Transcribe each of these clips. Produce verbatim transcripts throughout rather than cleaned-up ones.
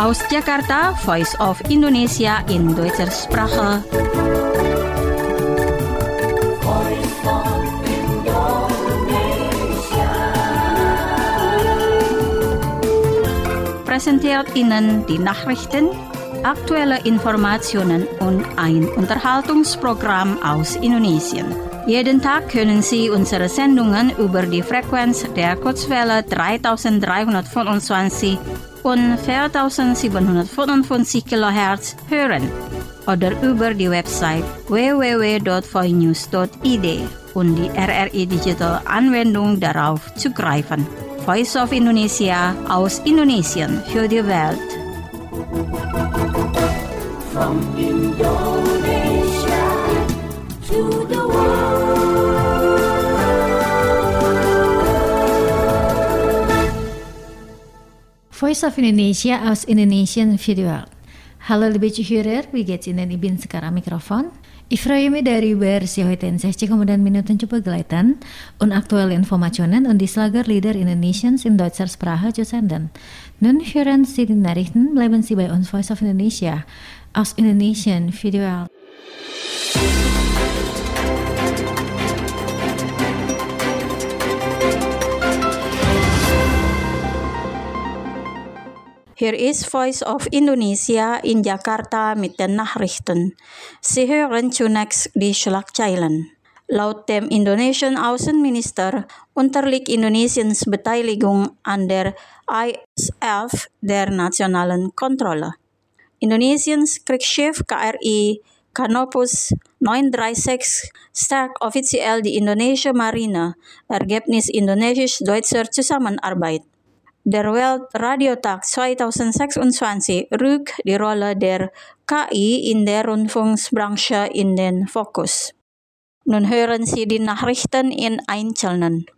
Aus Jakarta, Voice of Indonesia in Deutscher Sprache. Präsentiert Ihnen die Nachrichten, aktuelle Informationen und ein Unterhaltungsprogramm aus Indonesien. Jeden Tag können Sie unsere Sendungen über die Frequenz der Kurzwelle dreitausenddreihundertfünfundzwanzig und viertausendsiebenhundertfünfundfünfzig Kilohertz hören oder über die Website w w w punkt voinews punkt i d und die R R I Digital Anwendung darauf zugreifen. Voice of Indonesia aus Indonesien für die Welt. From Indonesia to the world. Voice of Indonesia aus Indonesien für die Welt. Hallo liebe Zuhörer, wie geht's Ihnen? Ich bin sekarang Mikrofon. Ich freue mich darüber, Sie heute in sechzig Minuten zu begleiten und aktuelle Informationen und die Schlagerlieder Indonesiens in deutscher Sprache zu senden. Nun hören Sie die Nachrichten, bleiben Sie bei uns Voice of Indonesia aus Indonesien für die Welt. Hier ist Voice of Indonesia in Jakarta mit den Nachrichten. Sie hören zunächst die Schlagzeilen. Laut dem indonesischen Außenminister unterliegt Indonesiens Beteiligung an der I S F der nationalen Kontrolle. Indonesiens Kriegsschiff K R I Canopus neununddreißig stärkt offiziell die indonesische Marine, Ergebnis indonesisch-deutscher Zusammenarbeit. Der Weltradiotag zweitausendsechsundzwanzig rückt die Rolle der K I in der Rundfunkbranche in den Fokus. Nun hören Sie die Nachrichten in Einzelnen.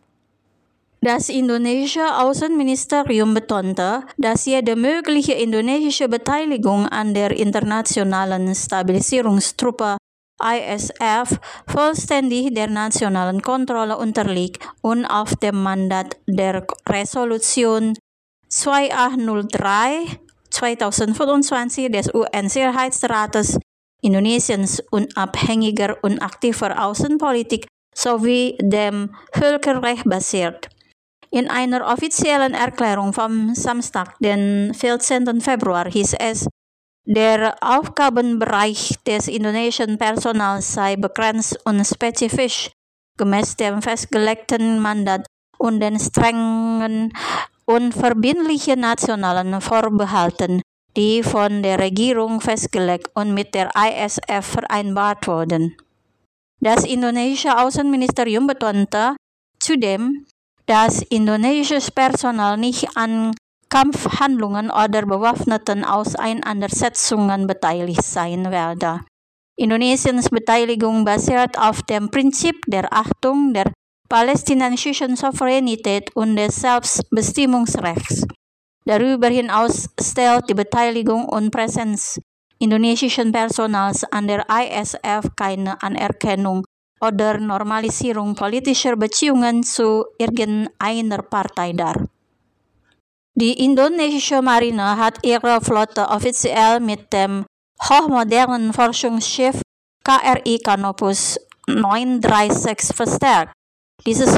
Das indonesische Außenministerium betonte, dass jede mögliche indonesische Beteiligung an der internationalen Stabilisierungstruppe I S F vollständig der nationalen Kontrolle unterliegt und auf dem Mandat der Resolution zweitausenddrei zweitausendfünfundzwanzig des U N-Sicherheitsrates Indonesiens unabhängiger und aktiver Außenpolitik sowie dem Völkerrecht basiert. In einer offiziellen Erklärung vom Samstag, den vierzehnten Februar, hieß es, der Aufgabenbereich des indonesischen Personals sei begrenzt und spezifisch, gemäß dem festgelegten Mandat und den strengen und verbindlichen nationalen Vorbehalten, die von der Regierung festgelegt und mit der I S F vereinbart wurden. Das indonesische Außenministerium betonte zudem, dass indonesisches Personal nicht an Kampfhandlungen oder bewaffneten Auseinandersetzungen beteiligt sein werde. Indonesiens Beteiligung basiert auf dem Prinzip der Achtung der palästinensischen Souveränität und des Selbstbestimmungsrechts. Darüber hinaus stellt die Beteiligung und Präsenz indonesischen Personals an der I S F keine Anerkennung oder Normalisierung politischer Beziehungen zu irgendeiner Partei dar. Die indonesische Marine hat ihre Flotte offiziell mit dem hochmodernen Forschungsschiff K R I Canopus neununddreißig verstärkt. Dieses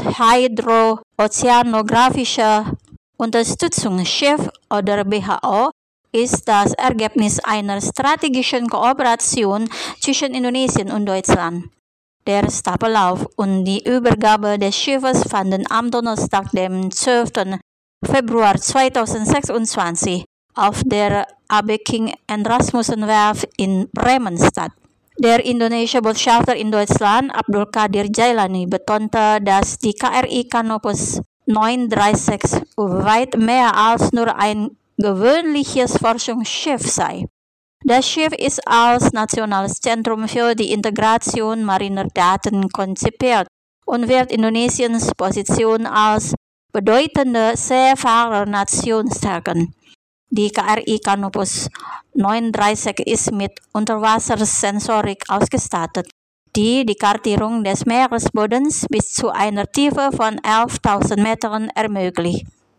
hydroozeanografische Unterstützungsschiff oder B H O ist das Ergebnis einer strategischen Kooperation zwischen Indonesien und Deutschland. Der Stapellauf und die Übergabe des Schiffes fanden am Donnerstag, dem zwölften Februar zweitausendsechsundzwanzig auf der A B King and Rasmussen Werft in Bremen statt. Der indonesische Botschafter in Deutschland, Abdul Qadir Jailani, betonte, dass die K R I Canopus neununddreißig weit mehr als nur ein gewöhnliches Forschungsschiff sei. Das Schiff ist als nationales Zentrum für die Integration mariner Daten konzipiert und wird Indonesiens Position als bedeutende Seefahrernation stärken. Die K R I Canopus neununddreißig ist mit Unterwassersensorik ausgestattet, die die Kartierung des Meeresbodens bis zu einer Tiefe von elftausend Metern ermöglicht.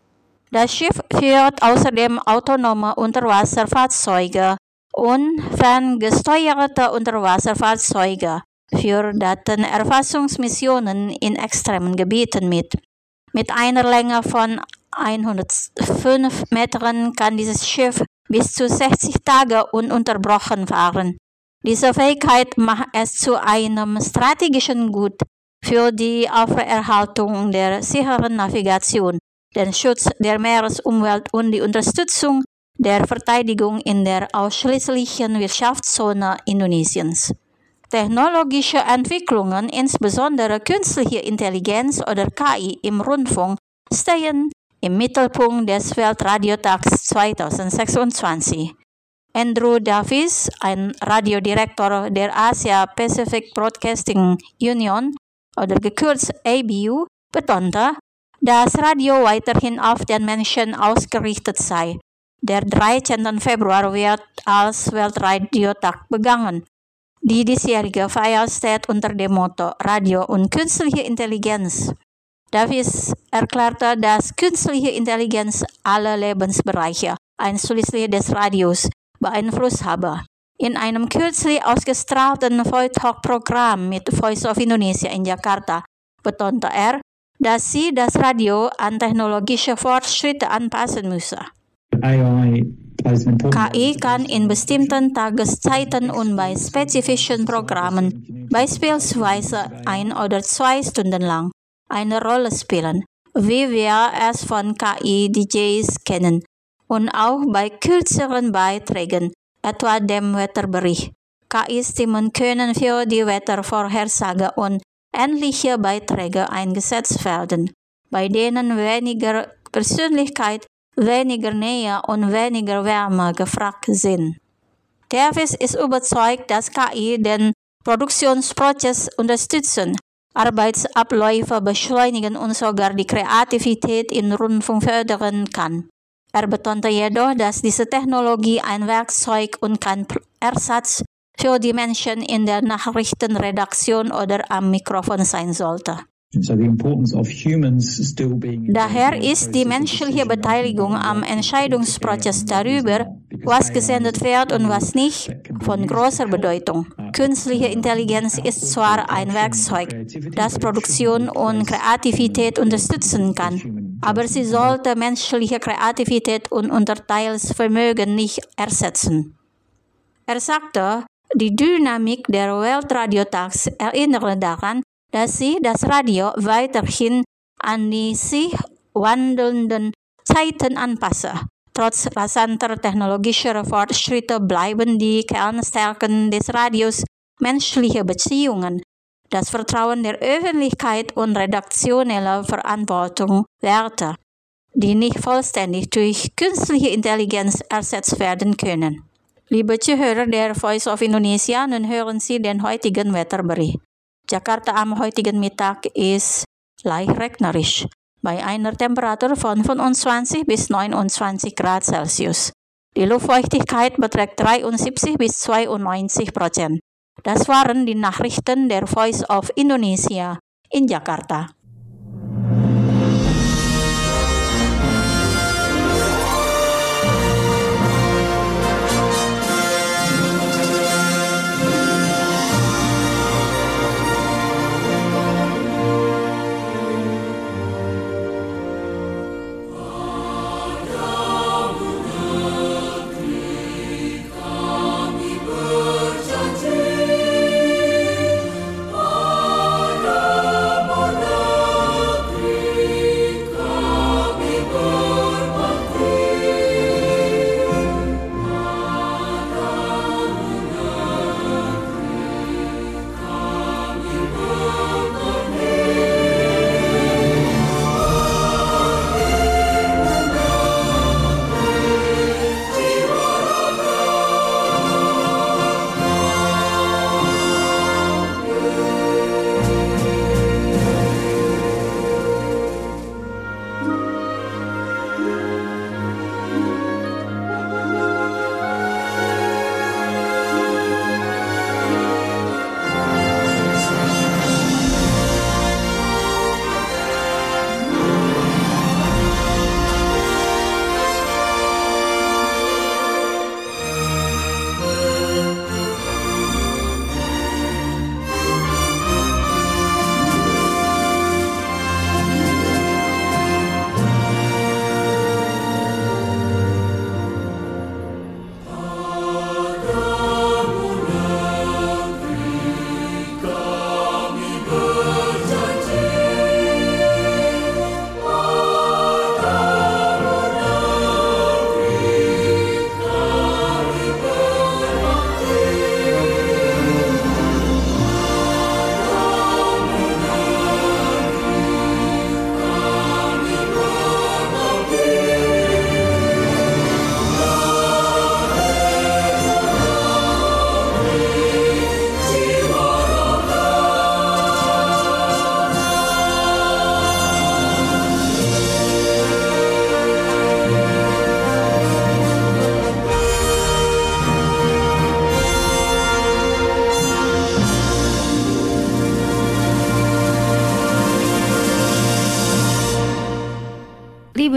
Das Schiff führt außerdem autonome Unterwasserfahrzeuge und ferngesteuerte Unterwasserfahrzeuge für Datenerfassungsmissionen in extremen Gebieten mit. Mit einer Länge von hundertfünf Metern kann dieses Schiff bis zu sechzig Tage ununterbrochen fahren. Diese Fähigkeit macht es zu einem strategischen Gut für die Aufrechterhaltung der sicheren Navigation, den Schutz der Meeresumwelt und die Unterstützung der Verteidigung in der ausschließlichen Wirtschaftszone Indonesiens. Technologische Entwicklungen, insbesondere künstliche Intelligenz oder K I im Rundfunk, stehen im Mittelpunkt des Weltradiotags zweitausendsechsundzwanzig. Andrew Davis, ein Radiodirektor der Asia Pacific Broadcasting Union oder gekürzt A B U, betonte, dass Radio weiterhin auf den Menschen ausgerichtet sei. Der dreizehnte Februar wird als Weltradiotag begangen. Die diesjährige Feier steht unter dem Motto Radio und künstliche Intelligenz. Davis erklärte, dass künstliche Intelligenz alle Lebensbereiche, einschließlich des Radios, beeinflusst habe. In einem kürzlich ausgestrahlten Voice-Talk-Programm mit Voice of Indonesia in Jakarta betonte er, dass sie das Radio an technologische Fortschritte anpassen müsse. K I kann in bestimmten Tageszeiten und bei spezifischen Programmen, beispielsweise ein oder zwei Stunden lang, eine Rolle spielen, wie wir es von K I-D Js kennen, und auch bei kürzeren Beiträgen, etwa dem Wetterbericht. K I-Stimmen können für die Wettervorhersage und ähnliche Beiträge eingesetzt werden, bei denen weniger Persönlichkeit, weniger Nähe und weniger Wärme gefragt sind. Davis ist überzeugt, dass K I den Produktionsprozess unterstützen, Arbeitsabläufe beschleunigen und sogar die Kreativität im Rundfunk fördern kann. Er betonte jedoch, dass diese Technologie ein Werkzeug und kein Ersatz für die Menschen in der Nachrichtenredaktion oder am Mikrofon sein sollte. Daher ist die menschliche Beteiligung am Entscheidungsprozess darüber, was gesendet wird und was nicht, von großer Bedeutung. Künstliche Intelligenz ist zwar ein Werkzeug, das Produktion und Kreativität unterstützen kann, aber sie sollte menschliche Kreativität und Urteilsvermögen nicht ersetzen. Er sagte, die Dynamik der Weltradiotags erinnere daran, dass sie das Radio weiterhin an die sich wandelnden Zeiten anpasse. Trotz rasanter technologischer Fortschritte bleiben die Kernstärken des Radios menschliche Beziehungen, das Vertrauen der Öffentlichkeit und redaktionelle Verantwortung Werte, die nicht vollständig durch künstliche Intelligenz ersetzt werden können. Liebe Zuhörer der Voice of Indonesia, nun hören Sie den heutigen Wetterbericht. Jakarta am heutigen Mittag ist leicht regnerisch, bei einer Temperatur von fünfundzwanzig bis neunundzwanzig Grad Celsius. Die Luftfeuchtigkeit beträgt dreiundsiebzig bis zweiundneunzig Prozent. Das waren die Nachrichten der Voice of Indonesia in Jakarta. Berjanji pada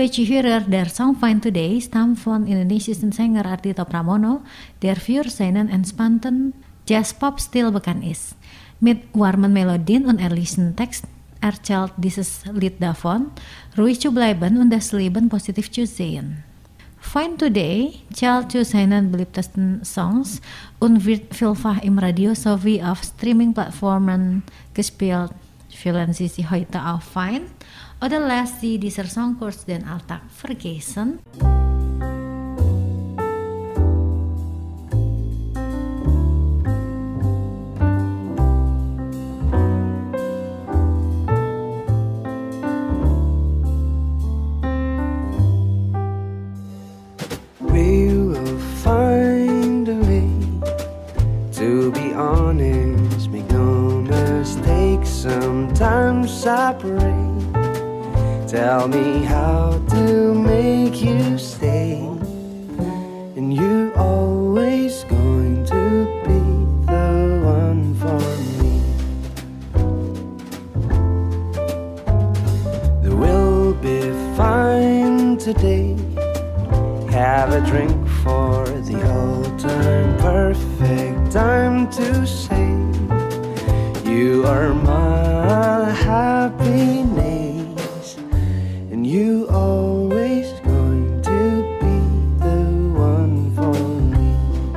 beetje Führer, der Song Fine Today stammt von indonesischen Sänger Ardhito Pramono, der für seinen entspannten Jazz-Pop-Stil bekannt ist. Mit warmen Melodien und ehrlichen Text erzählt dieses Lied davon, ruhig zu bleiben und das Leben positiv zu sehen. Fine Today zählt zu seinen beliebtesten Songs und wird vielfach im Radio sowie auf Streaming-Plattformen gespielt. Vielen Sie sich heute auch Fine oder lässt Sie dieser Song kurz den Alltag vergessen? We will find a way to be honest, make no mistakes, sometimes separate. Tell me how to make you stay, and you always going to be the one for me. There will be fine today. Have a drink for the old time, perfect time to say you are my happiness, and you always going to be the one for me.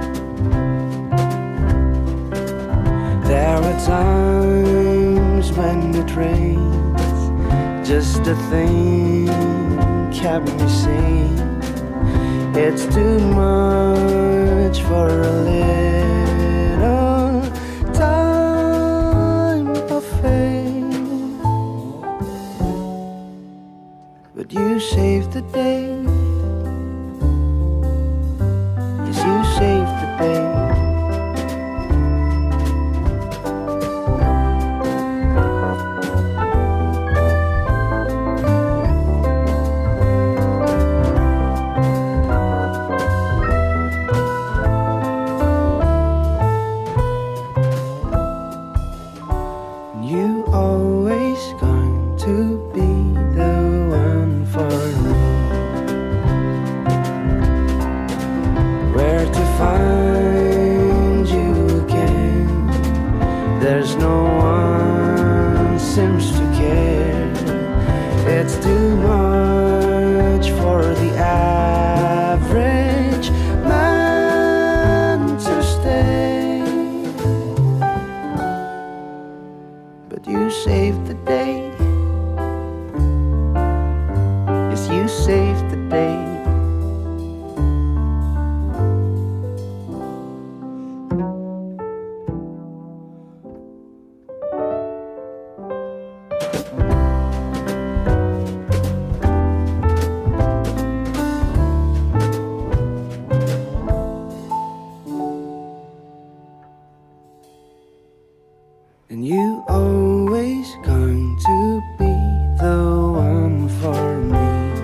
There are times when it rains, just a thing kept me sane. It's too much for a little time of fame, but you saved the day. Yes, you saved the day. And you always going to be the one for me.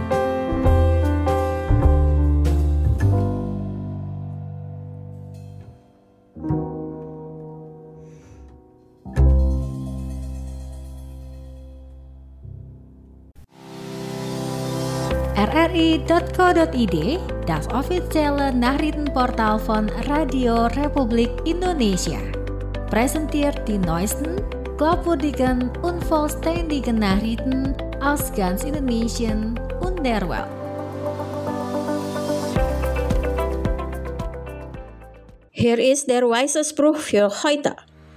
R R I dot co dot I D, das officiële nachrichtenportaal van Radio Republik Indonesia. Präsentiert die neuesten, glaubwürdigen und vollständigen Nachrichten aus ganz Indonesien und der Welt. Hier ist der weise Spruch für heute.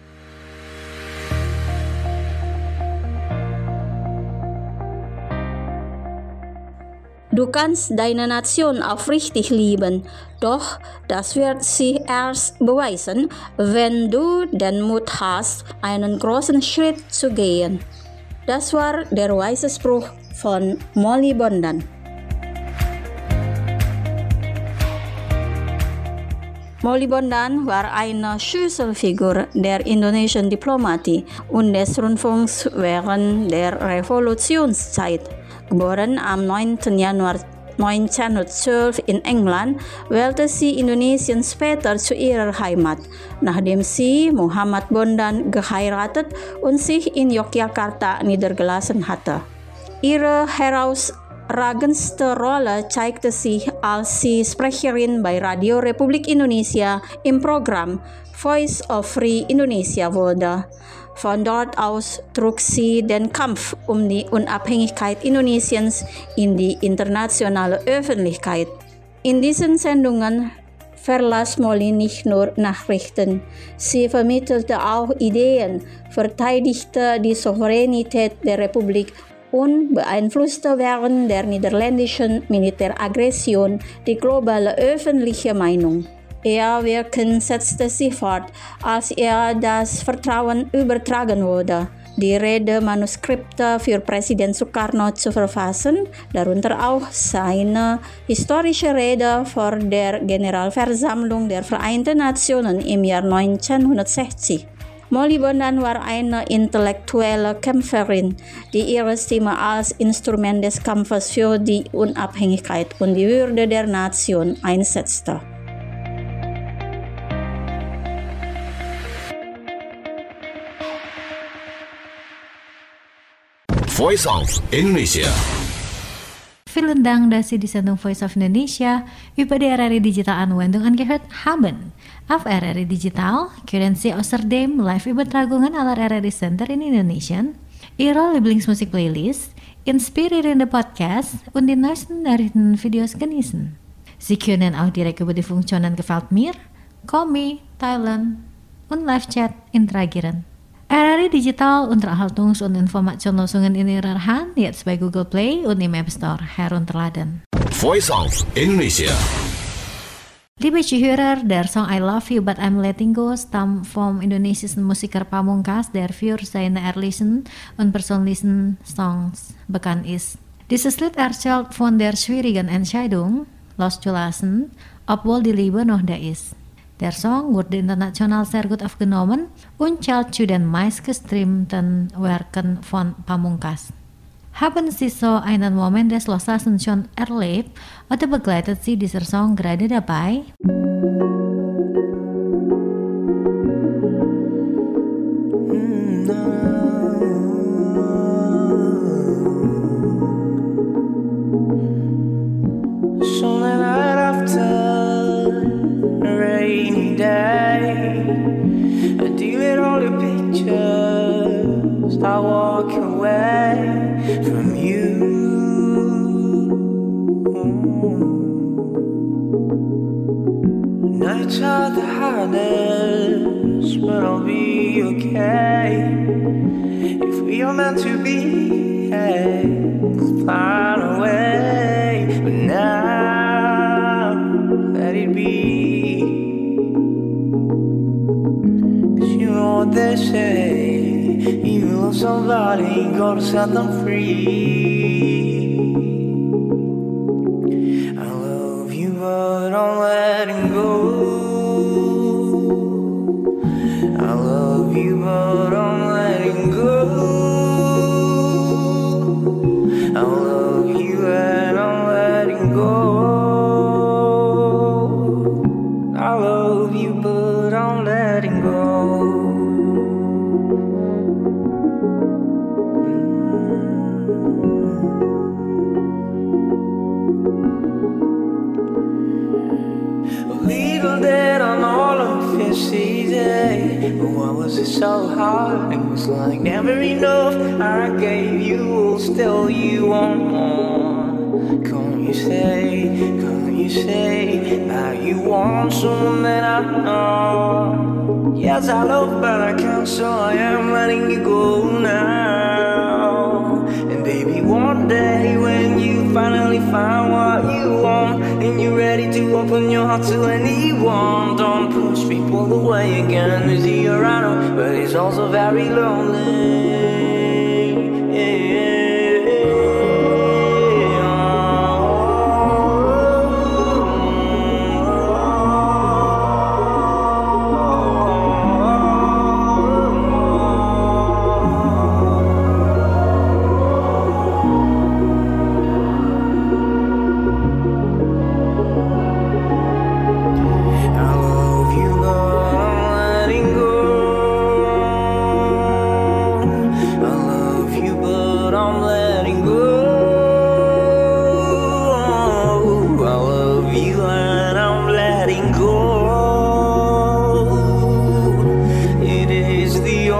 Du kannst deine Nation aufrichtig lieben, doch das wird sich erst beweisen, wenn du den Mut hast, einen großen Schritt zu gehen. Das war der weise Spruch von Molly Bondan. Molly Bondan war eine Schlüsselfigur der indonesischen Diplomatie und des Rundfunks während der Revolutionszeit. Geboren am neunten Januar neunzehnhundertzwölf in England, wählte sie Indonesien später zu ihrer Heimat, nachdem sie Muhammad Bondan geheiratet und sich in Yogyakarta niedergelassen hatte. Ihre Ragenste Rolle zeigte sich, als sie Sprecherin bei Radio Republik Indonesia im Programm Voice of Free Indonesia wurde. Von dort aus trug sie den Kampf um die Unabhängigkeit Indonesiens in die internationale Öffentlichkeit. In diesen Sendungen verlas Molly nicht nur Nachrichten, sie vermittelte auch Ideen, verteidigte die Souveränität der Republik und beeinflusste während der niederländischen Militäraggression die globale öffentliche Meinung. Ihr Wirken setzte sich fort, als ihr das Vertrauen übertragen wurde, die Redemanuskripte für Präsident Sukarno zu verfassen, darunter auch seine historische Rede vor der Generalversammlung der Vereinten Nationen im Jahr neunzehnhundertsechzig. Molly Bondan war eine intellektuelle Kämpferin, die ihre Stimme als Instrument des Kampfes für die Unabhängigkeit und die Würde der Nation einsetzte. Voice of Indonesia. Vielen Dank, dass Sie die Sendung Voice of Indonesia über die R R I Digital Anwendung angehört haben. Auf R R I Digital können Sie außerdem Live-Übertragungen aller R R I Center in Indonesien, Ihre Lieblingsmusik-Playlist, inspirierende Podcasts und die neuesten Nachrichtenvideos genießen. Sie können auch direkt über die Funktionen Gefällt mir, Call Me, Thailand und Live-Chat interagieren. R R I Digital Unterhaltungs- und Informationslösungen in Ihrer Hand jetzt bei Google Play und im App Store herunterladen. Voice of Indonesia. Liebe Zuhörer, der Song I Love You But I'm Letting Go stammt vom indonesischen Musiker Pamungkas, der für seine ehrlichen und persönlichen Songs bekannt ist. Dieses Lied erzählt von der schwierigen Entscheidung, loszulassen, obwohl die Liebe noch da ist. Der Song wurde international sehr gut aufgenommen und zählt zu den meistgestreamten Werken von Pamungkas. Haben Sie so einen Moment des Loslassens schon erlebt oder begleitet Sie dieser Song gerade dabei? I walk away from you. Nights are the hardest, but I'll be okay. If we are meant to be, hey, we'll find a way. But now, let it be. 'Cause you know what they say, you love somebody, gotta set them free. I love you, but I'm letting go. I love you, but I'm letting go. I love you, and I'm letting go. I love you, but I'm letting go. But why was it so hard? It was like never enough. I gave you, still you want more. Can't you say, can't you say that you want someone that I know? Yes, I love, but I can't, so I am letting you go now. And baby, one day when you finally find what you want and you're ready to open your heart to anyone, don't push people away again. It's here I know, but it's also very lonely.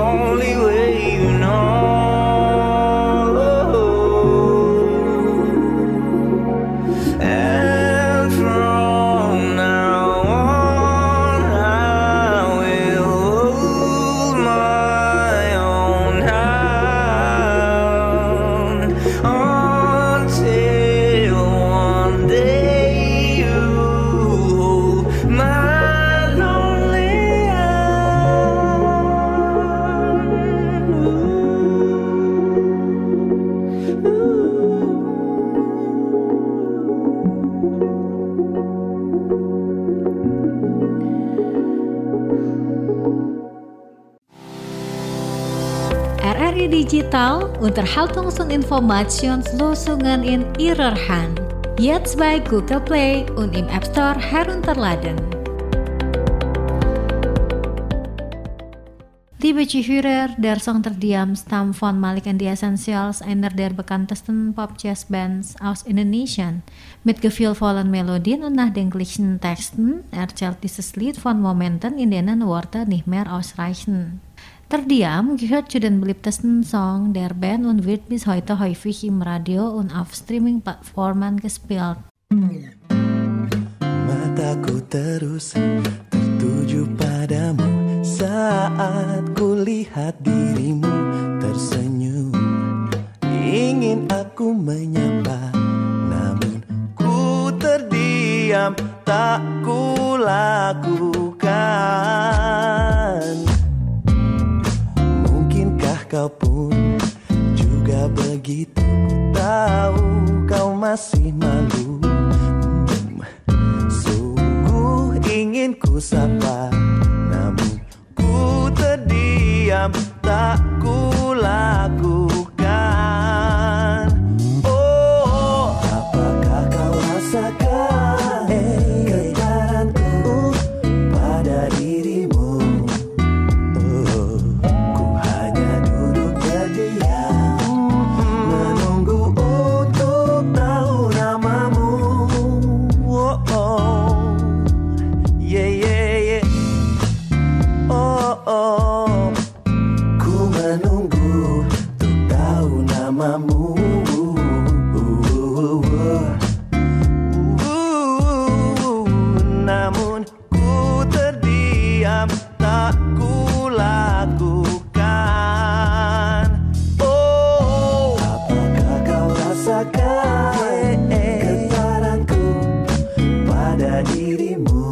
only way you know. And from now on I will hold my own hand until one day you hold my lonely R R I Digital unterhaltungsun informationslösungen in ihrer Hand. Jetzt bei Google Play und im App Store herunterladen. Liebe Zuhörer, der Song Terdiam stammt von Malik and the Essentials, einer der bekanntesten Pop-Jazz-Bands aus Indonesien. Mit gefühlvollen Melodien und nachdenklichen Texten erzählt dieses Lied von Momenten, in denen Worte nicht mehr ausreichen. Terdiam gehört zu den beliebtesten Songs der Band und wird bis heute häufig im Radio und auf Streaming-Plattformen gespielt. Mataku terus tertuju padamu saat kulihat dirimu tersenyum. Ingin aku menyapa, namun ku terdiam, tak ku lakukan. Mungkinkah kau pun juga begitu? Tahu kau masih malu. Sungguh ingin ku sapa, namun ku terdiam, tak ku lakukan. Oh, apakah kau rasakan getaranku pada dirimu? Oh, ku hanya duduk terdiam, menunggu untuk tahu namamu. Oh, oh, yeah, yeah, yeah. Oh, oh, ku menunggu untuk tahu namamu. Namun ku terdiam, tak ku lakukan. Oh, apakah kau rasakan getaranku pada dirimu?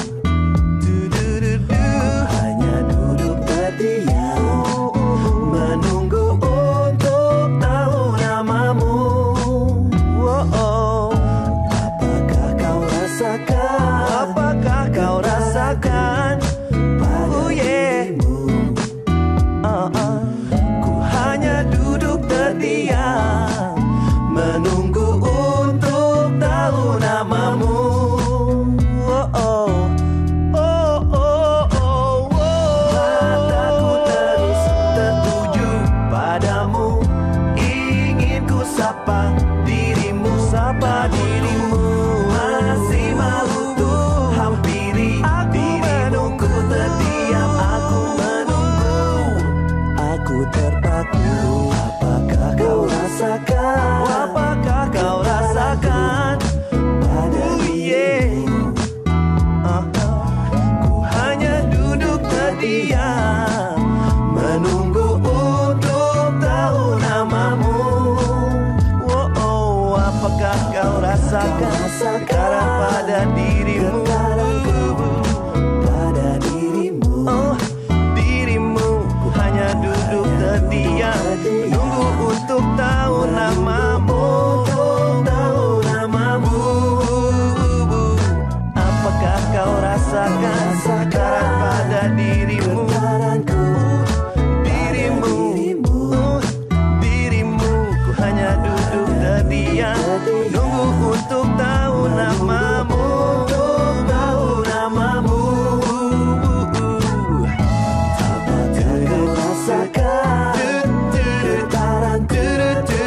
Hanya duduk terdiam, menunggu untuk tahu namamu. Oh, oh. Apakah kau rasakan? Apakah kau rasakan pada dirimu? Oh, oh. Ku hanya duduk terdiam, menunggu untuk tahu namamu. Oh, oh. Oh, oh, oh, oh. Mataku terus tertuju padamu, ingin ku sapa dirimu, sapa dirimu. Masih malu tuh hampiri dirimu, ku terdiam, aku menunggu, aku terpaku. Apakah kau rasakan? Apakah kau rasakan pada dirimu? Ku hanya duduk terdiam, menunggu untuk tahu namamu. Oh, oh, apakah kau rasakan sekarang pada dirimu? Pada dirimu, oh, dirimu. Ku hanya duduk terdiam, menunggu untuk tahu namamu. Tahu namamu. Apakah kau rasakan sekarang pada dirimu? Dirimu, oh, dirimu. Ku hanya duduk terdiam, nunggu untuk tahu namamu. Tahu namamu. Apakah kau rasakan getaranku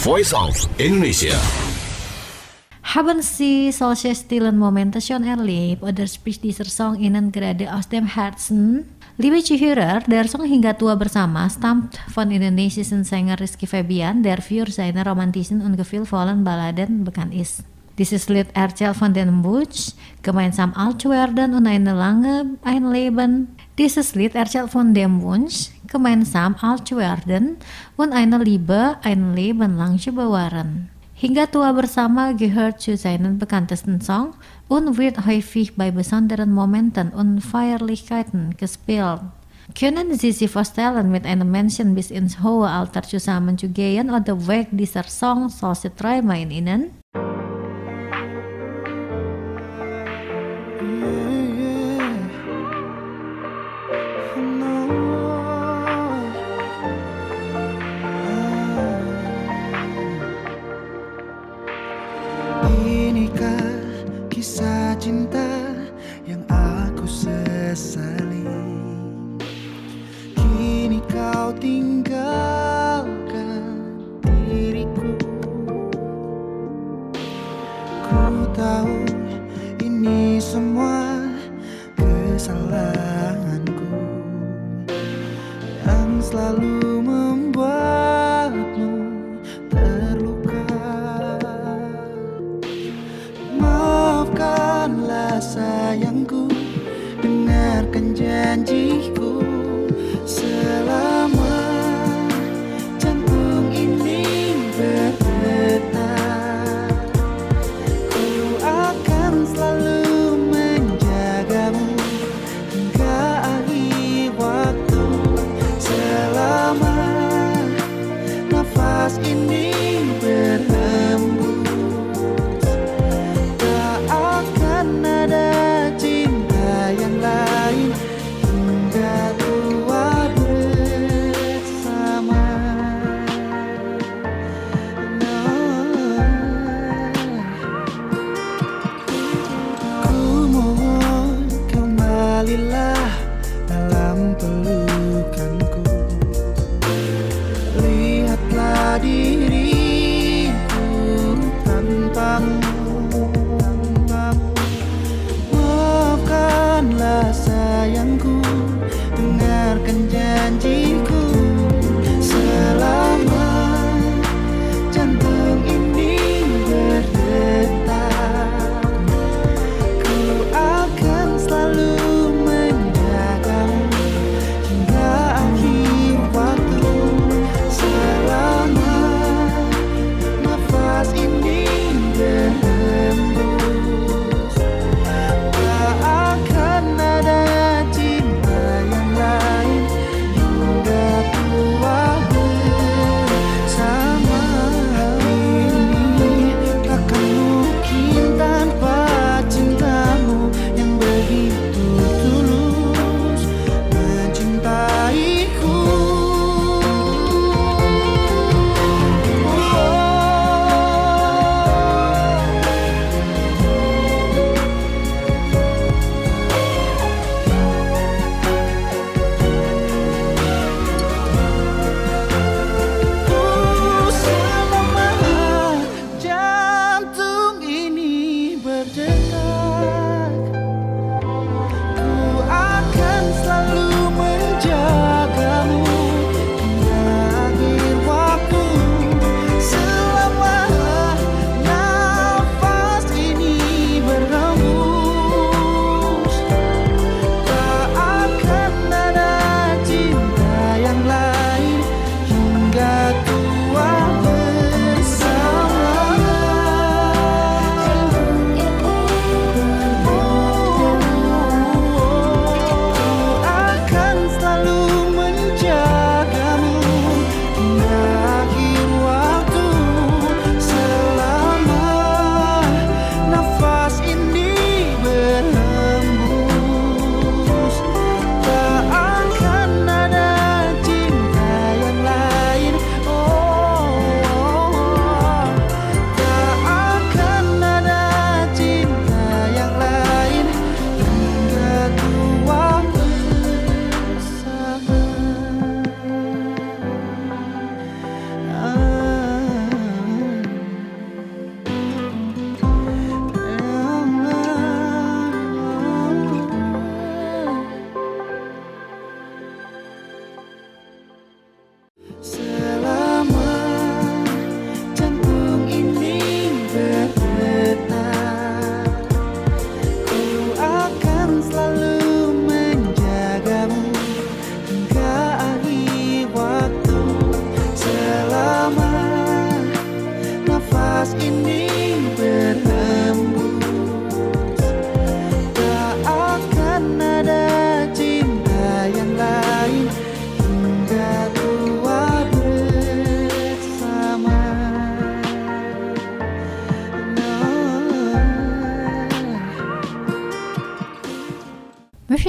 Voice of Indonesia. Haben Sie solche stillen Momente schon erlebt oder spricht dieser Song Ihnen gerade aus dem Herzen? Liebe Zuhörer, der Song Hingga Tua Bersama stammt von indonesischen Sänger Rizky Febian, der für seine romantischen und gefühlvollen Balladen bekannt ist. Dieses Lied erzählt von den Wunsch, gemeinsam alt zu werden und eine lange ein Leben. Dieses Lied erzählt von dem Wunsch, gemeinsam alt zu werden und eine Liebe ein Leben lang zu bewahren. Hingga Tua Bersama gehört zu seinen bekanntesten Song und wird häufig bei besonderen Momenten und Feierlichkeiten gespielt. Können Sie sich vorstellen, mit einem Menschen bis ins hohe Alter zusammen zu gehen oder weckt dieser Song solche Träume in Ihnen? Inikah kisah cinta yang aku sesali? Kini kau tinggalkan diriku. Ku tahu ini semua kesalahanku yang selalu membuatmu terluka. Maafkanlah sayangku, dengarkan janjiku. Selama jantung ini berdetak, ku akan selalu menjagamu hingga akhir waktu. Selama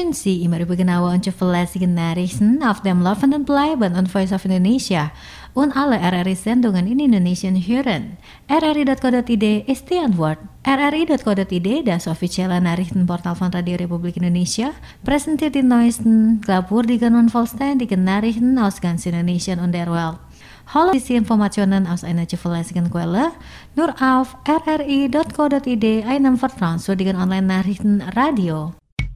können Sie immer über genaue und zuverlässige Nachrichten auf dem Laufenden bleiben und Voice of Indonesia und alle R R I-Sendungen in Indonesian hören. R R I dot co dot I D ist die Antwort. R R I dot co dot I D, das offizielle Nachrichtenportal von Radio Republik Indonesia, präsentiert die neuesten, glaubwürdigen und vollständigen Nachrichten aus ganz Indonesia und der Welt. Hole diese Informationen aus einer zuverlässigen Quelle nur auf R R I dot co dot I D, einem vertrauenswürdigen Online-Nachrichtenradio.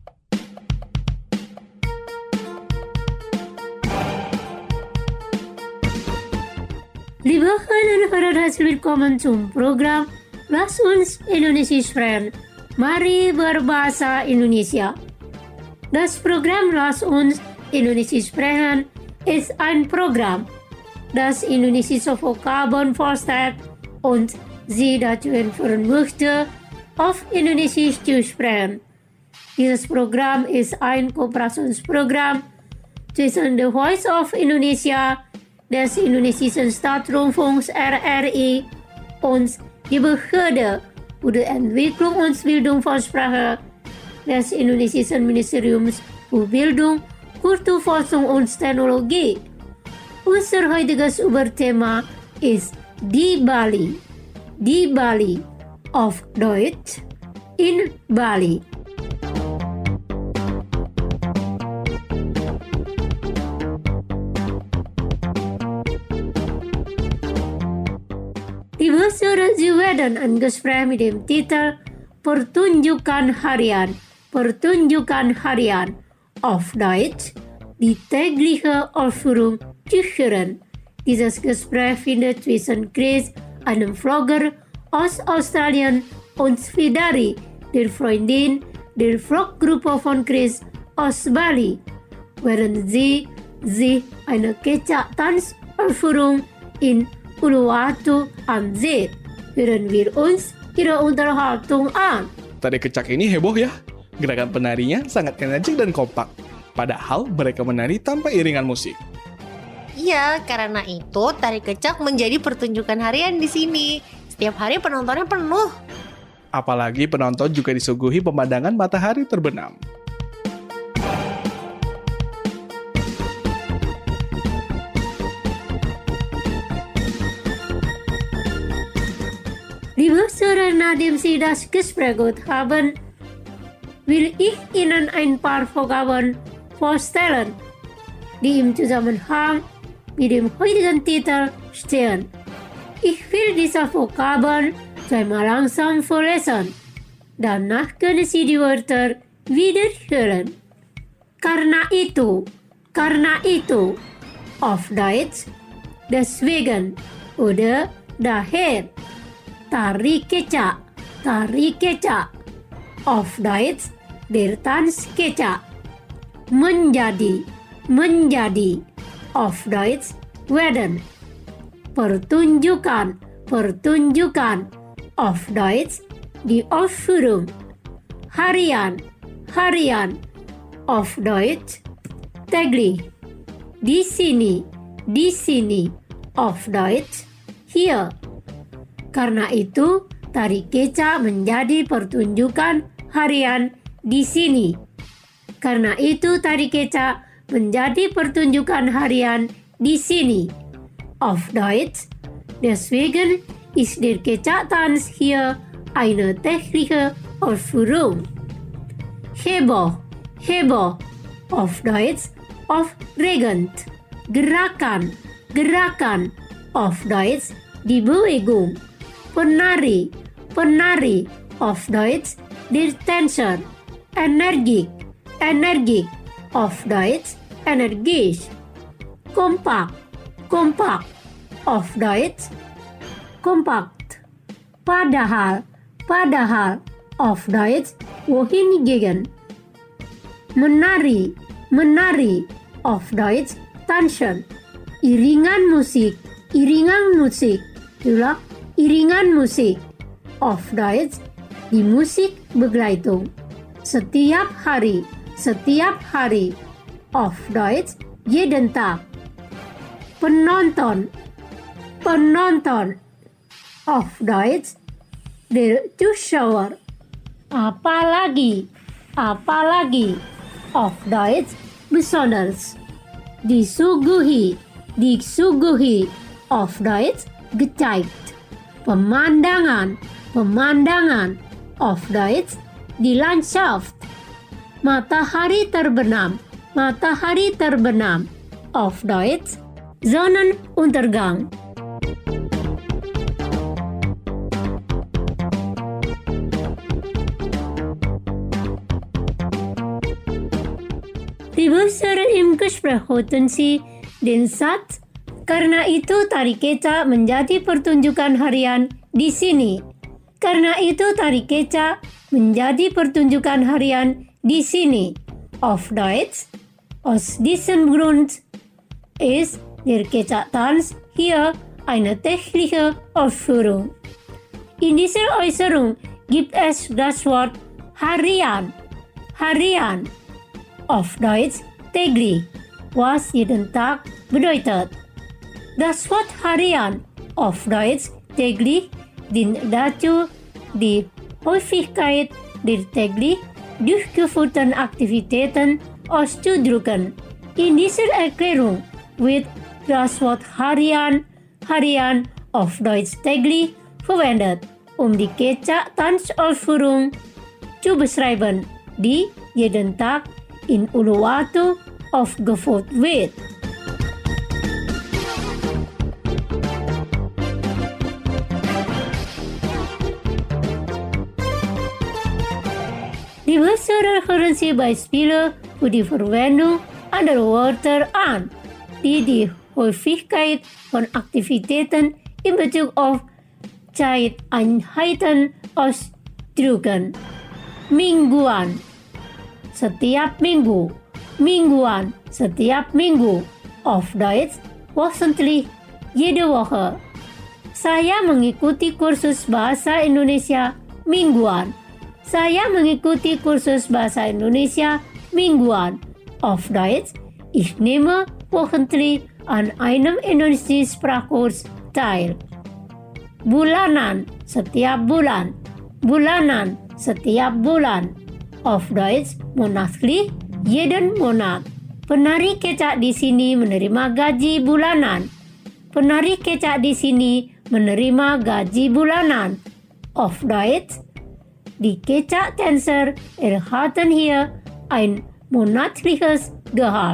Liebe Hörerinnen und Hörer, herzlich willkommen zum Programm Lass uns Indonesia sprechen. Mari berbahasa Indonesia. Das Programm Lass uns Indonesia sprechen ist ein Programm, das indonesische Vokabeln vorstellt und Sie dazu entführen möchte, auf Indonesisch zu sprechen. Dieses Programm ist ein Kooperationsprogramm zwischen The Voice of Indonesia, des indonesischen Staatsrundfunks R R I und die Behörde für die Entwicklung und Bildung von Sprache des indonesischen Ministeriums für Bildung, Kulturforschung und Technologie. Unser heutiges Überthema ist die Bali. Die Bali, auf Deutsch in Bali. Liebe Hörer, Sie werden ein Gespräch mit dem Titel Pertunjukan Harian. Pertunjukan Harian, auf Deutsch die tägliche Aufführung zu hören. Dieses Gespräch findet zwischen Chris, einem Vlogger aus Australien, und Fidari, der Freundin der Vloggruppe von Chris aus Bali, während sie sich eine Kecak-Tanzaufführung in Uluwatu ansieht. Hören wir uns ihre Unterhaltung an. Tari kecak ini heboh ya. Gerakan penarinya sangat energik dan kompak. Padahal mereka menari tanpa iringan musik. Iya, karena itu tari kecak menjadi pertunjukan harian di sini. Setiap hari penontonnya penuh. Apalagi penonton juga disuguhi pemandangan matahari terbenam. Liebe Hörer, nachdem Sie das Gespräch gehört haben, will ich Ihnen ein paar Vokabeln vorstellen, die im Zusammenhang mit dem heutigen Titel stehen. Ich will diese Vokabeln zweimal langsam vorlesen. Danach können Sie die Wörter wiederhören. Karena itu, karena itu, auf Deutsch, deswegen oder daher. Tari kecak, tari kecak, auf Deutsch, der Tanz kecak. Menjadi, menjadi, auf Deutsch, werden. Pertunjukan, pertunjukan, auf Deutsch, die Aufführung. Harian, harian, auf Deutsch, täglich. Di sini, di sini, auf Deutsch, hier. Karena itu, tari kecak menjadi pertunjukan harian di sini. Karena itu, tari kecak menjadi pertunjukan harian di sini. Auf Deutsch, deswegen ist der Kecak-Tanz hier eine tägliche Aufführung. Heboh, heboh, auf Deutsch, aufregend. Gerakan, gerakan, auf Deutsch, die Bewegung. Penari, penari, auf Deutsch, der Tänzer. Energik, energik, auf Deutsch, energisch. Kompak, kompak, auf Deutsch, kompakt. Padahal, padahal, auf Deutsch, wohingegen. Menari, menari, auf Deutsch, tanzen. Iringan musik, iringan musik, itulah iringan musik. Auf Deutsch, die Musikbegleitung. Setiap hari, setiap hari. Auf Deutsch, jeden Tag. Penonton, penonton. Auf Deutsch, der Zuschauer. Apalagi, apalagi. auf Deutsch besonders. Disuguhi, disuguhi, auf Deutsch gezeigt. Pemandangan, pemandangan, auf Deutsch die Landschaft. Matahari terbenam, matahari terbenam, auf Deutsch Sonnenuntergang. Wir berseren im Gespräch hatten Sie den Satz, karena itu tari kecak menjadi pertunjukan harian di sini. Karena itu tari kecak menjadi pertunjukan harian di sini. Auf Deutsch, aus diesem Grund ist der Kecak-Tanz hier eine technische Ausführung. In dieser Äußerung gibt es das Wort harian, harian, auf Deutsch täglich, was jeden Tag bedeutet. Das Wort harian, auf Deutsch täglich, dient dazu, die Häufigkeit der täglich durchgeführten Aktivitäten auszudrücken. In dieser Erklärung wird das Wort harian, harian, auf Deutsch täglich verwendet, um die Kecak-Tanzausführung zu beschreiben, die jeden Tag in Uluwatu aufgeführt wird. Die bessere hören Sie Beispiele für die Verwendung anderer Wörter an, die die Häufigkeit von Aktivitäten in Bezug auf Zeiteinheiten ausdrücken. Mingguan, setiap minggu. Mingguan, setiap minggu. Auf Deutsch, wöchentlich, jede Woche. Saya mengikuti kursus bahasa Indonesia mingguan. Saya mengikuti kursus bahasa Indonesia mingguan. Auf Deutsch, ich nehme wöchentlich an einem indonesianischen Sprachkurs teil. Bulanan, setiap bulan. Bulanan, setiap bulan. Auf Deutsch, monatlich, jeden Monat. Penari kecak di sini menerima gaji bulanan. Penari kecak di sini menerima gaji bulanan. Auf Deutsch, die Kecak-Tänzer erhalten hier ein monatliches Gehalt.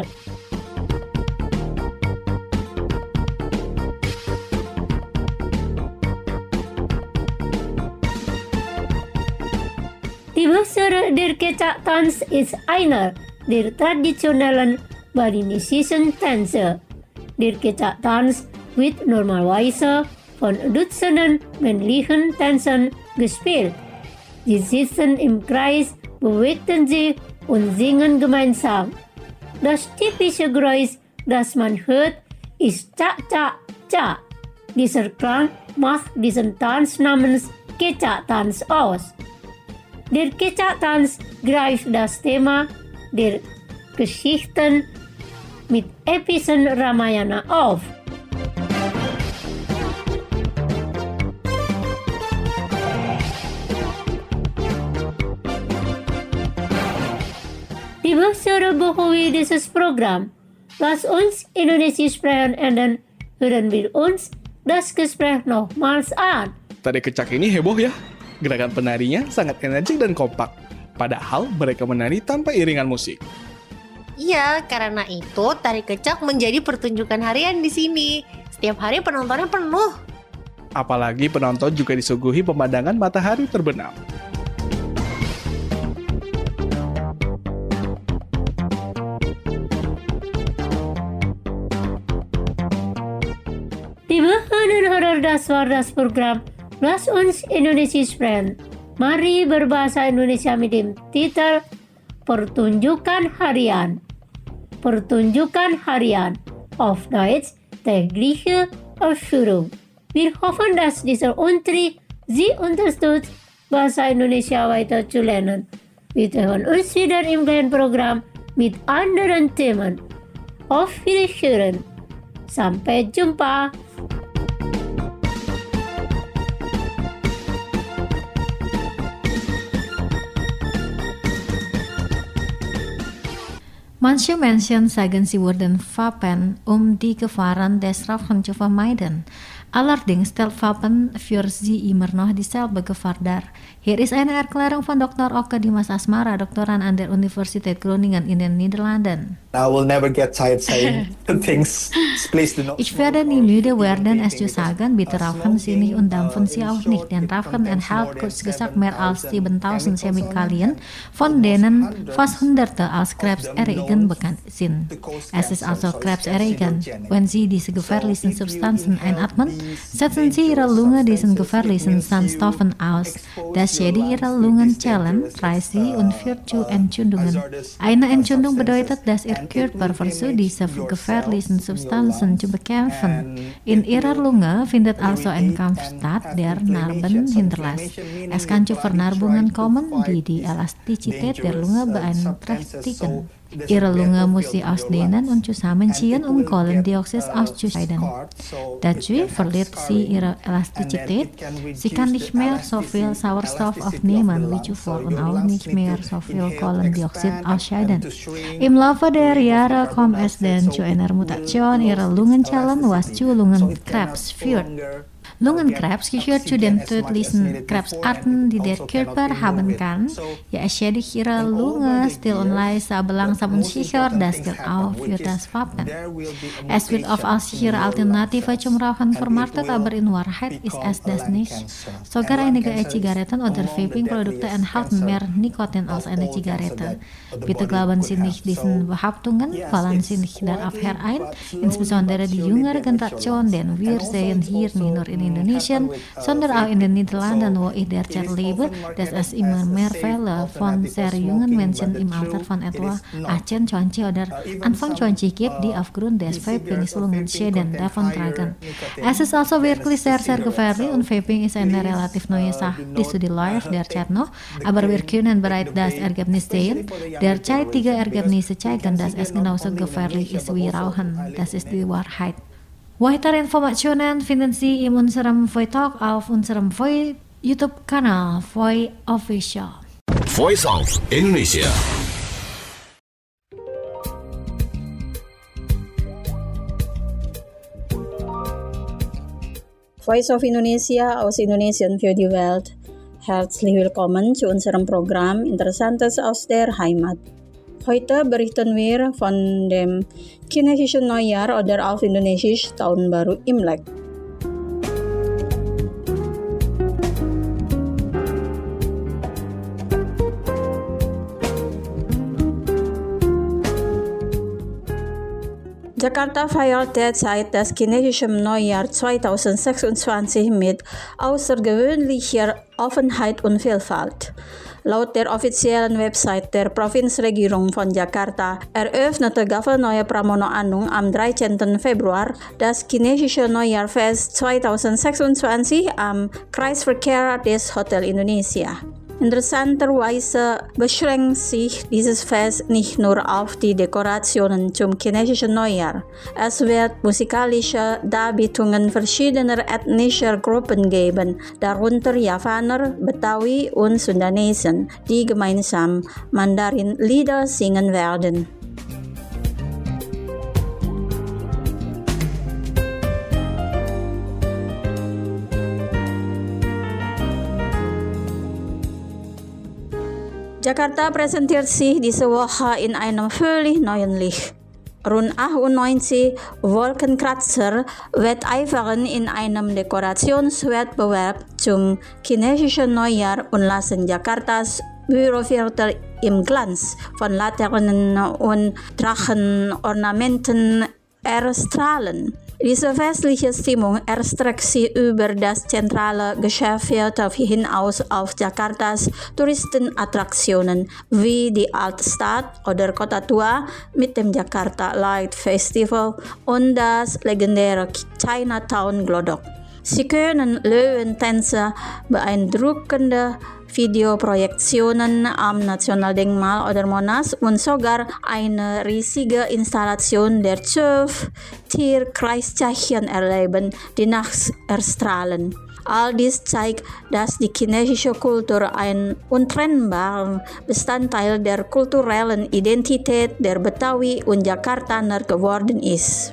Die Bessere der Kecak-Tanz ist einer der traditionellen balinesischen Tänze. Der Kecak-Tanz wird normalerweise von Dutzenden männlichen Tänzern gespielt. Sie sitzen im Kreis, bewegten sich und singen gemeinsam. Das typische Geräusch, das man hört, ist Cak-Cak-Cak. Dieser Klang macht diesen Tanz namens Kecak-Tanz aus. Der Kecak-Tanz greift das Thema der Geschichten mit epischen Ramayana auf. Die Bessere Bohoi dieses Programm. Lass uns Indonesisch sprechen und dann hören wir uns das Gespräch nochmals an. Tari kecak ini heboh ya. Gerakan penarinya sangat energik dan kompak. Padahal mereka menari tanpa iringan musik. Iya, karena itu tari kecak menjadi pertunjukan harian di sini. Setiap hari penontonnya penuh. Apalagi penonton juga disuguhi pemandangan matahari terbenam. Die Behörden hörer das war das Programm Lass uns Indonesisch sprechen. Mari berbahasa Indonesia mit dem Titel Pertunjukan Harian. Pertunjukan Harian. Auf Deutsch tägliche Ausführung. Wir hoffen, dass dieser Unterricht Sie unterstützt, Bahasa Indonesia weiter zu lernen. Wir hören uns wieder im gleichen Programm mit anderen Themen. Auf Wiedersehen. Sampai jumpa. Manche Menschen sagen, sie wurden Waffen um die Gefahren des Rauchens zu vermeiden. Allerdings stellt Waffen für sie immer noch dieselbe Gefahr dar. Hier ist eine Erklärung von Doktor Oke Dimas Asmara, Doktoran an der Universität Groningen in den Niederlanden. I will never get tired saying things. Please do not. Ich werde nie müde werden, es zu sagen, bitte rauchen Sie nicht und dampfen Sie auch nicht, denn Rauchen enthält kurz gesagt mehr als siebentausend Chemikalien, von denen fast Hunderte als krebserregend bekannt sind. Es ist also krebserregend. Wenn Sie diese gefährlichen Substanzen einatmen, setzen Sie Ihre Lunge diesen gefährlichen Sandstoffen aus. Das schädigt Ihre Lungenzellen, reißt sie und führt zu Entzündungen. Eine Entzündung bedeutet, dass Ihr Körper versucht, diese gefährlichen Substanzen zu bekämpfen. In Ihrer Lunge findet also ein Kampf statt, der Narben hinterlässt. Es kann zu Vernarbungen kommen, die die Elastizität der Lunge beeinträchtigen. Ihre Lunge muss sie ausdehnen und zusammenziehen, um Kohlendioxid auszuscheiden. Dazu verliert sie ihre Elastizität. Sie kann nicht mehr so viel Sauerstoff aufnehmen wie zuvor und auch nicht mehr so viel Kohlendioxid ausscheiden. Im Laufe der Jahre kommt es dann zu einer Mutation ihrer Lungenzellen, was zu Lungenkrebs führt. Lungenkrebs gehört zu den tödlichen Krebsarten, die der Körper haben kann. Ja, es schädigt ihre Lunge still und leise, aber langsam und sicher. Das gilt auch für das Vapen. Es wird oft als sichere Alternative zum Rauchen vermarktet, aber in Wahrheit ist es das nicht. Sogar einige E-Zigaretten oder Vaping-Produkte enthalten mehr Nikotin als eine Zigarette. Bitte glauben Sie nicht diesen Behauptungen, fallen Sie nicht darauf herein, insbesondere die jüngere Generation, denn wir sehen hier nicht nur in Indonesien, sondern auch in den Niederlanden, wo ich derzeit lebe, dass es immer mehr Fälle von sehr jungen Menschen im Alter von etwa achtzehn, zwanzig oder Anfang zwanzig gibt, die aufgrund des Vapings Lungenschäden davontragen. Es ist also wirklich sehr, sehr gefährlich und Vaping ist eine relativ neue Sache. Die Studie läuft derzeit noch, aber wir können bereits das Ergebnis sehen. Derzeitige Ergebnisse zeigen, dass es genauso gefährlich ist wie Rauchen. Das ist die Wahrheit. Weitere Informationen finden Sie in unserem Voi Talk auf unserem Voi YouTube-Kanal Voi Official. Voice of Indonesia. Voice of Indonesia aus Indonesian für die Welt. Herzlich willkommen zu unserem Programm Interessantes aus der Heimat. Heute berichten wir von dem chinesischen Neujahr oder auf Indonesisch Tahun Baru Imlek. Jakarta feiert derzeit das chinesische Neujahr zweitausendsechsundzwanzig mit außergewöhnlicher Offenheit und Vielfalt. Laut der offiziellen Website der Provinzregierung von Jakarta eröffnete Gouverneur Pramono Anung am dreizehnten Februar das chinesische Neujahrfest zweitausendsechsundzwanzig am Kreisverkehr des Hotel Indonesia. Interessanterweise beschränkt sich dieses Fest nicht nur auf die Dekorationen zum chinesischen Neujahr. Es wird musikalische Darbietungen verschiedener ethnischer Gruppen geben, darunter Javaner, Betawi und Sundanesen, die gemeinsam Mandarin-Lieder singen werden. Jakarta präsentiert sich diese Woche in einem völlig neuen Licht. Rund achtundneunzig Wolkenkratzer wetteifern in einem Dekorationswettbewerb zum chinesischen Neujahr und lassen Jakartas Büroviertel im Glanz von Laternen und Drachenornamenten erstrahlen. Diese festliche Stimmung erstreckt sich über das zentrale Geschäftsviertel hinaus auf Jakartas Touristenattraktionen wie die Altstadt oder Kota Tua mit dem Jakarta Light Festival und das legendäre Chinatown Glodok. Sie können Löwentänze, beeindruckende Videoprojektionen am Nationaldenkmal oder Monas und sogar eine riesige Installation der zwölf Tierkreiszeichen erleben, die nachts erstrahlen. All dies zeigt, dass die chinesische Kultur ein untrennbarer Bestandteil der kulturellen Identität der Betawi und Jakartaner geworden ist.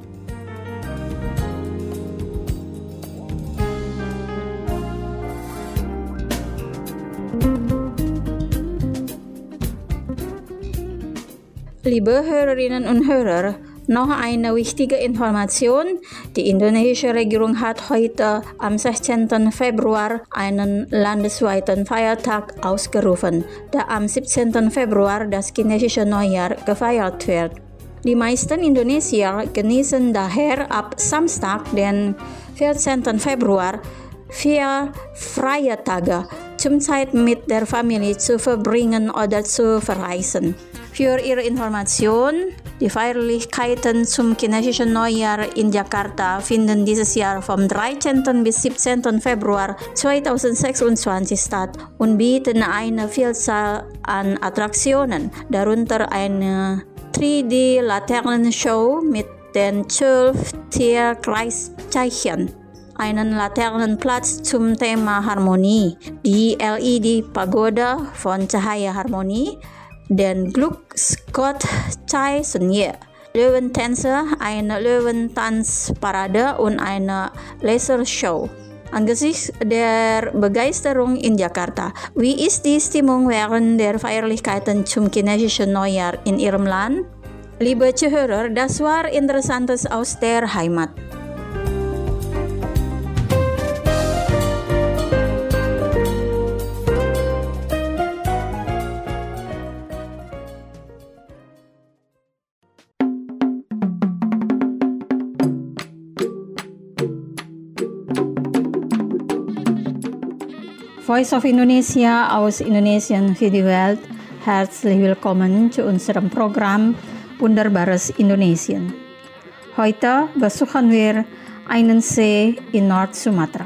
Liebe Hörerinnen und Hörer, noch eine wichtige Information. Die indonesische Regierung hat heute am sechzehnten Februar einen landesweiten Feiertag ausgerufen, da am siebzehnten Februar das chinesische Neujahr gefeiert wird. Die meisten Indonesier genießen daher ab Samstag, den vierzehnten Februar, vier freie Tage, zum Zeit mit der Familie zu verbringen oder zu verreisen. Für Ihre Information, die Feierlichkeiten zum chinesischen Neujahr in Jakarta finden dieses Jahr vom dreizehnten bis siebzehnten Februar zweitausendsechsundzwanzig statt und bieten eine Vielzahl an Attraktionen, darunter eine drei D-Laternenshow mit den zwölf Tierkreiszeichen, einen Laternenplatz zum Thema Harmonie, die L E D-Pagoda von Cahaya Harmoni, den Glücksgott Chai Sunye, Löwentänze, eine Löwentanzparade und eine Lasershow. Angesichts der Begeisterung in Jakarta, wie ist die Stimmung während der Feierlichkeiten zum chinesischen Neujahr in Ihrem Land? Liebe Zuhörer, das war Interessantes aus der Heimat. Voice of Indonesia aus Indonesian für die Welt. Herzlich willkommen zu unserem Programm Wunderbares Indonesien. Heute besuchen wir einen See in Nord-Sumatra.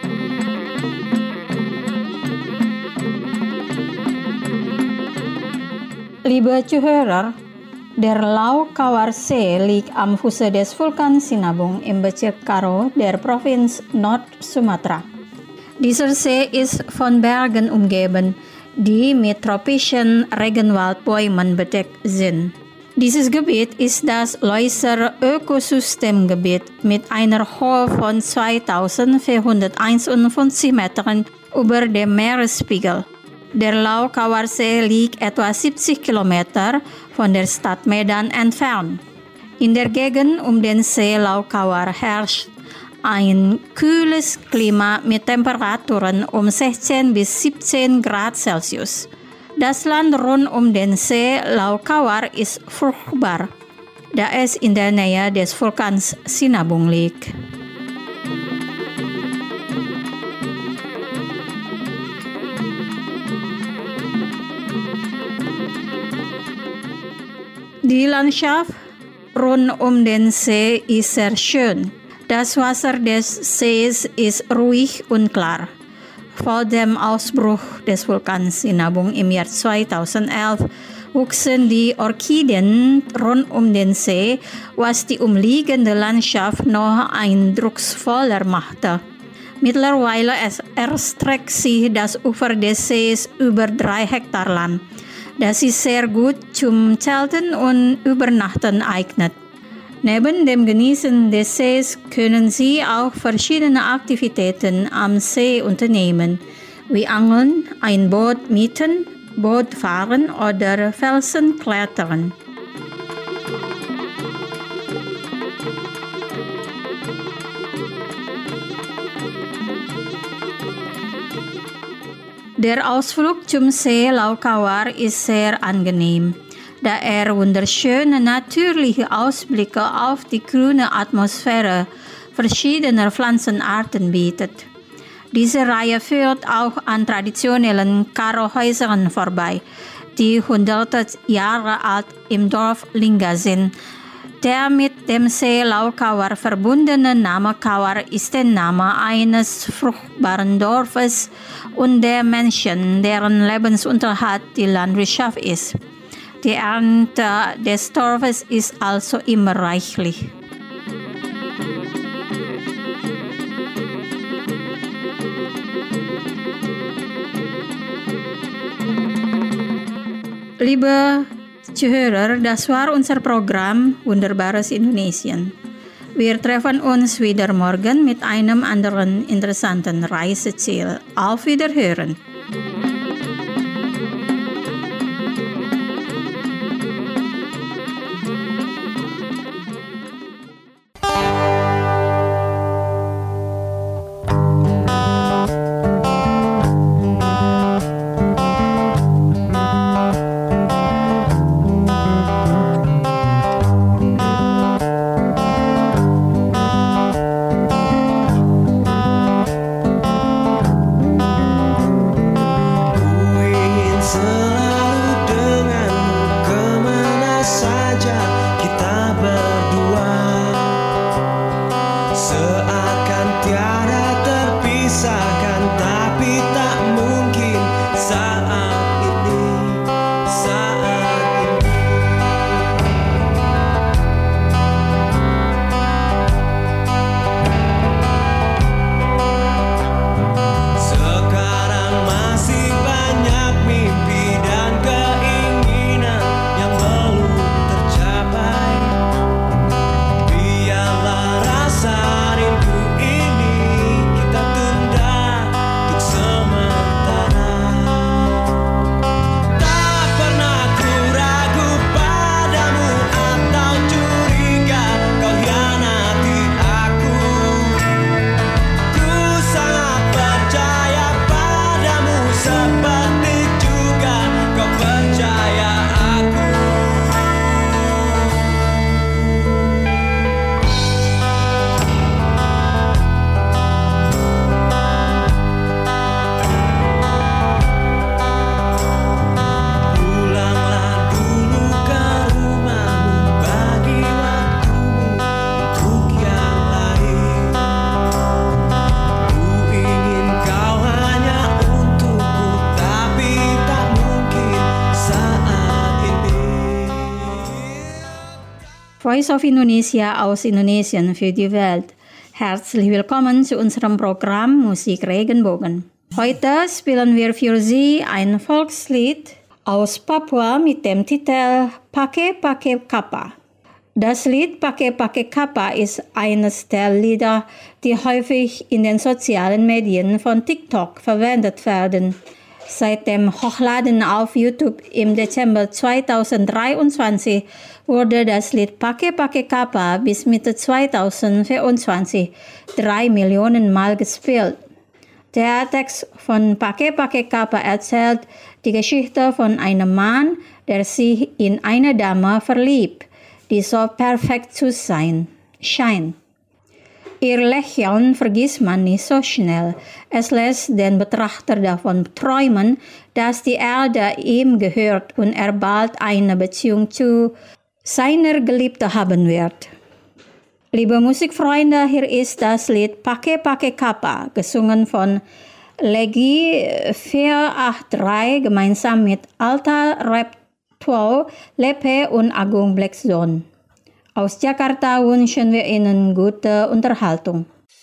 Liebe Zuhörer, der Laukawarsee liegt am Fuße des Vulkans Sinabung im Bezirk Karo der Provinz Nord-Sumatra. Dieser See ist von Bergen umgeben, die mit tropischen Regenwaldbäumen bedeckt sind. Dieses Gebiet ist das Leuser Ökosystemgebiet mit einer Höhe von zweitausendvierhunderteinundfünfzig Metern über dem Meeresspiegel. Der Laukawarsee liegt etwa siebzig Kilometer von der Stadt Medan entfernt. In der Gegend um den See Laukawar herrscht ein kühles Klima mit Temperaturen um sechzehn bis siebzehn Grad Celsius. Das Land rund um den See Laukawar ist fruchtbar, da es in der Nähe des Vulkans Sinabung liegt. Die Landschaft rund um den See ist sehr schön. Das Wasser des Sees ist ruhig und klar. Vor dem Ausbruch des Vulkans Sinabung im Jahr zweitausendelf wuchsen die Orchideen rund um den See, was die umliegende Landschaft noch eindrucksvoller machte. Mittlerweile erstreckt sich das Ufer des Sees über drei Hektar Land. Das ist sehr gut zum Zelten und Übernachten eignet. Neben dem Genießen des Sees können Sie auch verschiedene Aktivitäten am See unternehmen, wie Angeln, ein Boot mieten, Boot fahren oder Felsen klettern. Der Ausflug zum See Laukawar ist sehr angenehm, da er wunderschöne natürliche Ausblicke auf die grüne Atmosphäre verschiedener Pflanzenarten bietet. Diese Reihe führt auch an traditionellen Karo-Häusern vorbei, die hunderte Jahre alt im Dorf Lingga sind, Der mit dem Seelaukauer verbundene Name Kauer ist der Name eines fruchtbaren Dorfes und der Menschen, deren Lebensunterhalt die Landwirtschaft ist. Die Ernte des Dorfes ist also immer reichlich. Liebe Zuhörer, das war unser Programm Wunderbares Indonesien. Wir treffen uns wieder morgen mit einem anderen interessanten Reiseziel. Auf Wiederhören! Voice of Indonesia aus Indonesien für die Welt. Herzlich willkommen zu unserem Programm Musik Regenbogen. Heute spielen wir für Sie ein Volkslied aus Papua mit dem Titel Pake Pake Kapa. Das Lied Pake Pake Kapa ist eines der Lieder, die häufig in den sozialen Medien von TikTok verwendet werden. Seit dem Hochladen auf YouTube im Dezember zweitausenddreiundzwanzig wurde das Lied Pake Pake Kapa bis Mitte zweitausendvierundzwanzig drei Millionen Mal gespielt. Der Text von Pake Pake Kapa erzählt die Geschichte von einem Mann, der sich in eine Dame verliebt, die so perfekt zu sein scheint. Ihr Lächeln vergisst man nicht so schnell. Es lässt den Betrachter davon träumen, dass die Erde ihm gehört und er bald eine Beziehung zu seiner Geliebten haben wird. Liebe Musikfreunde, hier ist das Lied Pake Pake Kapa, gesungen von Legi vierhundertdreiundachtzig gemeinsam mit Alta Reptol, Lepe und Agung Blackzone. Aus Jakarta wünschen wir Ihnen gute Unterhaltung.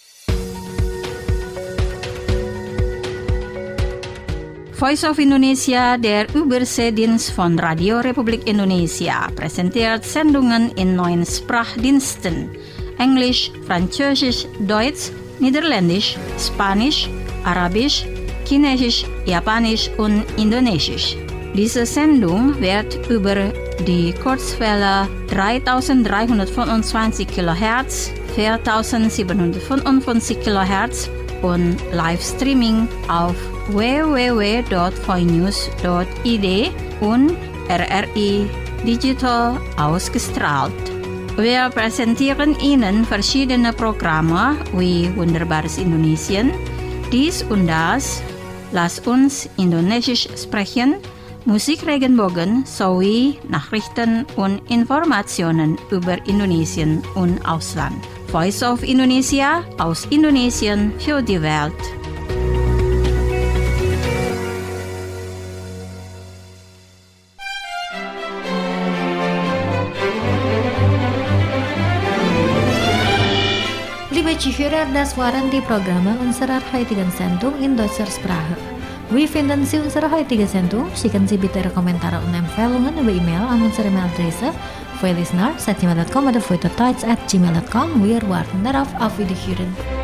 Voice of Indonesia, der Überseedienst von Radio Republik Indonesia, präsentiert Sendungen in neun Sprachdiensten: Englisch, Französisch, Deutsch, Niederländisch, Spanisch, Arabisch, Chinesisch, Japanisch und Indonesisch. Diese Sendung wird über die Kurzwelle dreitausenddreihundertfünfundzwanzig Kilohertz, viertausendsiebenhundertfünfundfünfzig Kilohertz und Livestreaming auf w w w punkt voinews punkt i d und R R I Digital ausgestrahlt. Wir präsentieren Ihnen verschiedene Programme wie Wunderbares Indonesien, dies und das, Lass uns Indonesisch sprechen, Musik Regenbogen sowie Nachrichten und Informationen über Indonesien und Ausland. Voice of Indonesia aus Indonesien für die Welt. Liebe Zuhörer, das waren die Programme unserer heutigen Sendung in deutscher Sprache. Wir finden Sie unsere heutige Sendung. Schicken Sie bitte Ihre Kommentare und Empfehlungen über E-Mail an unsere E-Mail-Adresse voilisteners at gmail dot com oder voitotypes at gmail dot com. Wir warten darauf. Auf Wiederhören.